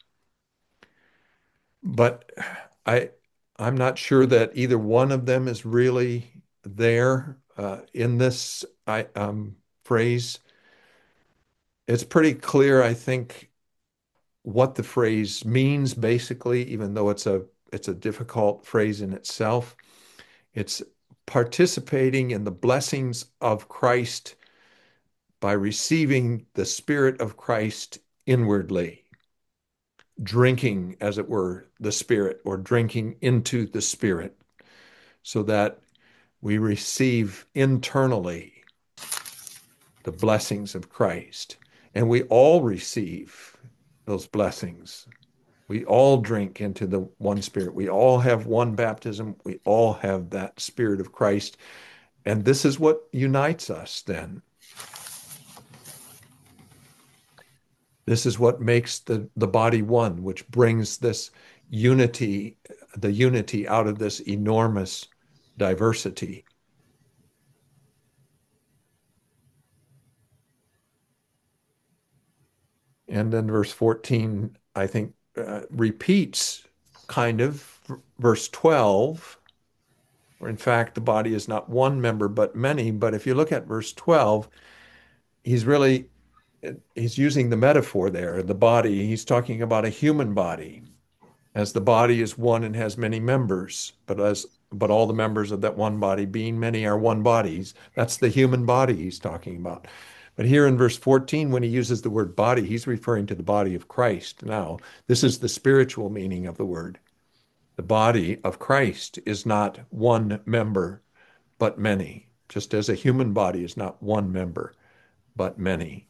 But I, I'm not sure that either one of them is really there uh, in this I, um, phrase. It's pretty clear, I think, what the phrase means, basically, even though it's a it's a difficult phrase in itself. It's participating in the blessings of Christ by receiving the Spirit of Christ inwardly, drinking, as it were, the Spirit, or drinking into the Spirit, so that we receive internally the blessings of Christ. And we all receive those blessings. We all drink into the one Spirit. We all have one baptism. We all have that Spirit of Christ. And this is what unites us then. This is what makes the, the body one, which brings this unity, the unity out of this enormous diversity. And then verse fourteen, I think, uh, repeats kind of verse twelve, where in fact the body is not one member but many. But if you look at verse twelve, he's really he's using the metaphor there, the body. He's talking about a human body, as the body is one and has many members, but as but all the members of that one body, being many, are one body. That's the human body he's talking about. But here in verse fourteen, when he uses the word body, he's referring to the body of Christ. Now, this is the spiritual meaning of the word. The body of Christ is not one member, but many, just as a human body is not one member, but many.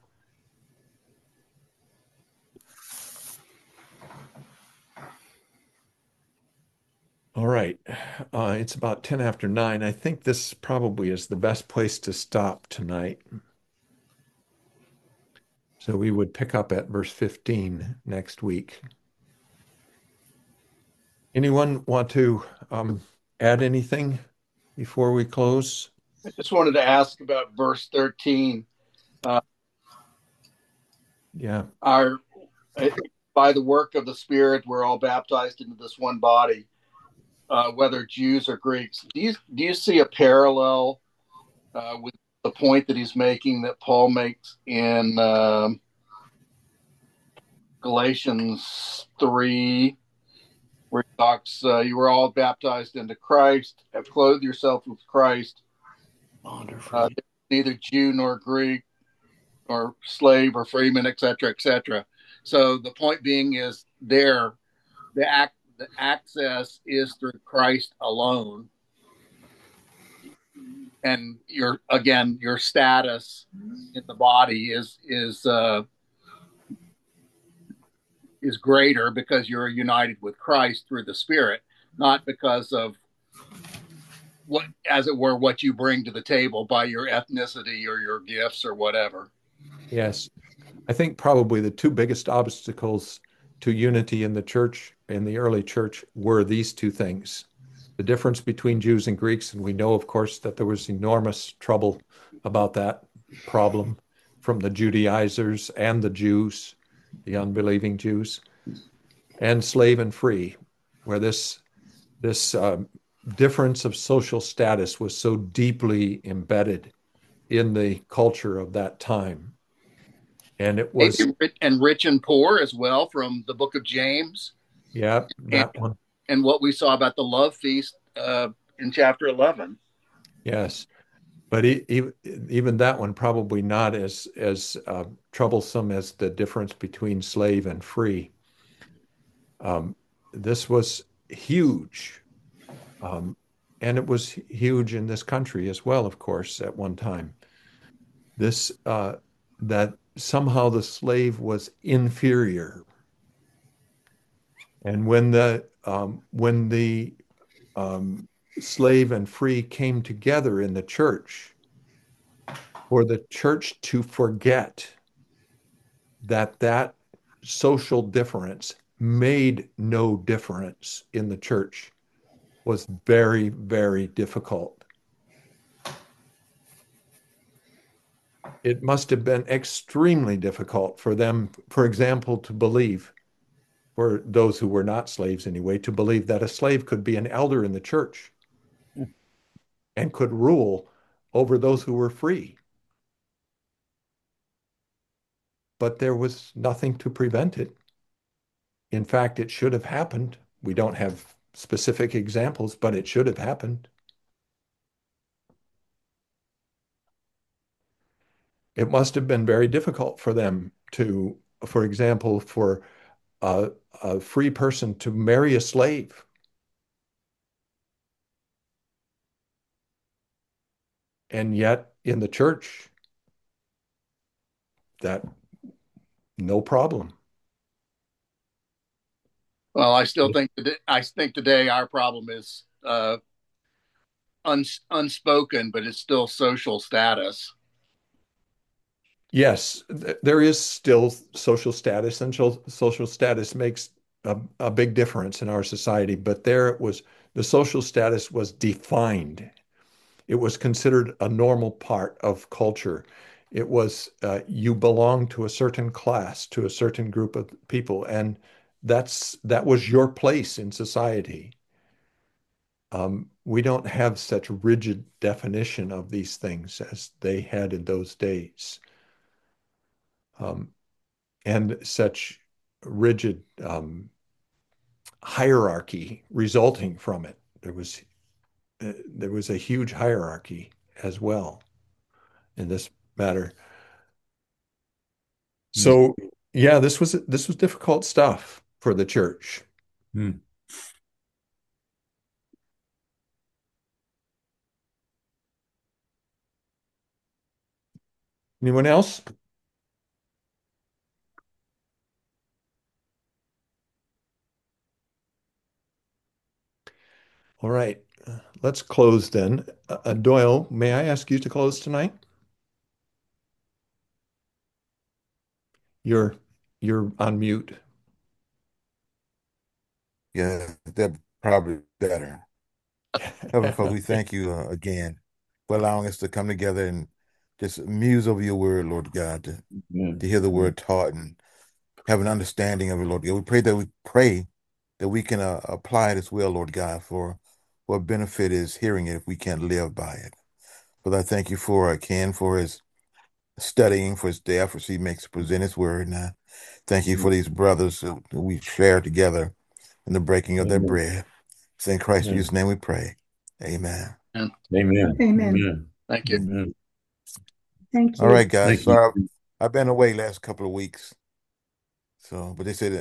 All right. Uh, it's about ten after nine. I think this probably is the best place to stop tonight. So we would pick up at verse fifteen next week. Anyone want to um, add anything before we close? I just wanted to ask about verse thirteen. Uh, yeah. Our, by the work of the Spirit, we're all baptized into this one body, uh, whether Jews or Greeks. Do you, do you see a parallel uh, with the point that he's making, that Paul makes in uh, Galatians three, where he talks, uh, you were all baptized into Christ, have clothed yourself with Christ, uh, neither Jew nor Greek, or slave or freeman, et cetera, et cetera. So the point being is there, the act, the access is through Christ alone. And your, again, your status in the body is, is, uh, is greater because you're united with Christ through the Spirit, not because of what, as it were, what you bring to the table by your ethnicity or your gifts or whatever. Yes. I think probably the two biggest obstacles to unity in the church, in the early church, were these two things. The difference between Jews and Greeks, and we know, of course, that there was enormous trouble about that problem from the Judaizers and the Jews, the unbelieving Jews, and slave and free, where this, this uh, difference of social status was so deeply embedded in the culture of that time. And it was... And rich and poor as well, from the book of James. Yeah, that and, one. And what we saw about the love feast uh, in chapter eleven. Yes. But he, he, even that one probably not as, as uh, troublesome as the difference between slave and free. Um, this was huge. Um, and it was huge in this country as well, of course, at one time. This uh, that somehow the slave was inferior, and when the um, when the um, slave and free came together in the church, for the church to forget that that social difference made no difference in the church was very, very difficult. It must have been extremely difficult for them, for example, to believe, for those who were not slaves anyway, to believe that a slave could be an elder in the church and could rule over those who were free. But there was nothing to prevent it. In fact, it should have happened. We don't have specific examples, but it should have happened. It must have been very difficult for them to, for example, for a, a free person to marry a slave. And yet in the church, that no problem. Well, I still think that I think today our problem is uh, uns unspoken, but it's still social status. Yes, th there is still social status, and social social status makes a, a big difference in our society. But there it was, the social status was defined. It was considered a normal part of culture. It was uh, you belong to a certain class, to a certain group of people, and that's that was your place in society. Um, we don't have such rigid definition of these things as they had in those days, um, and such rigid um, hierarchy resulting from it. There was uh, there was a huge hierarchy as well in this matter. Mm. So yeah, this was this was difficult stuff for the church. Mm. Anyone else? All right, uh, let's close then. Uh, uh, Doyle, may I ask you to close tonight? You're you're on mute. Yeah, that's probably better. Heavenly Father, we thank you uh, again for allowing us to come together and just muse over your word, Lord God, to, Yeah. to hear the word taught and have an understanding of it, Lord God. We pray that we pray that we can uh, apply it as well, Lord God, for what benefit is hearing it if we can't live by it. But I thank you for uh, Ken, for his studying, for his the efforts he makes to present his word. And I thank you for these brothers who, who we share together in the breaking of their Amen. bread. It's in Christ Amen. Jesus' name we pray. Amen. Amen. Amen. Amen. Thank you. Amen. Thank All you. right, guys. Thank you. Sorry, I've been away last couple of weeks. So, but they said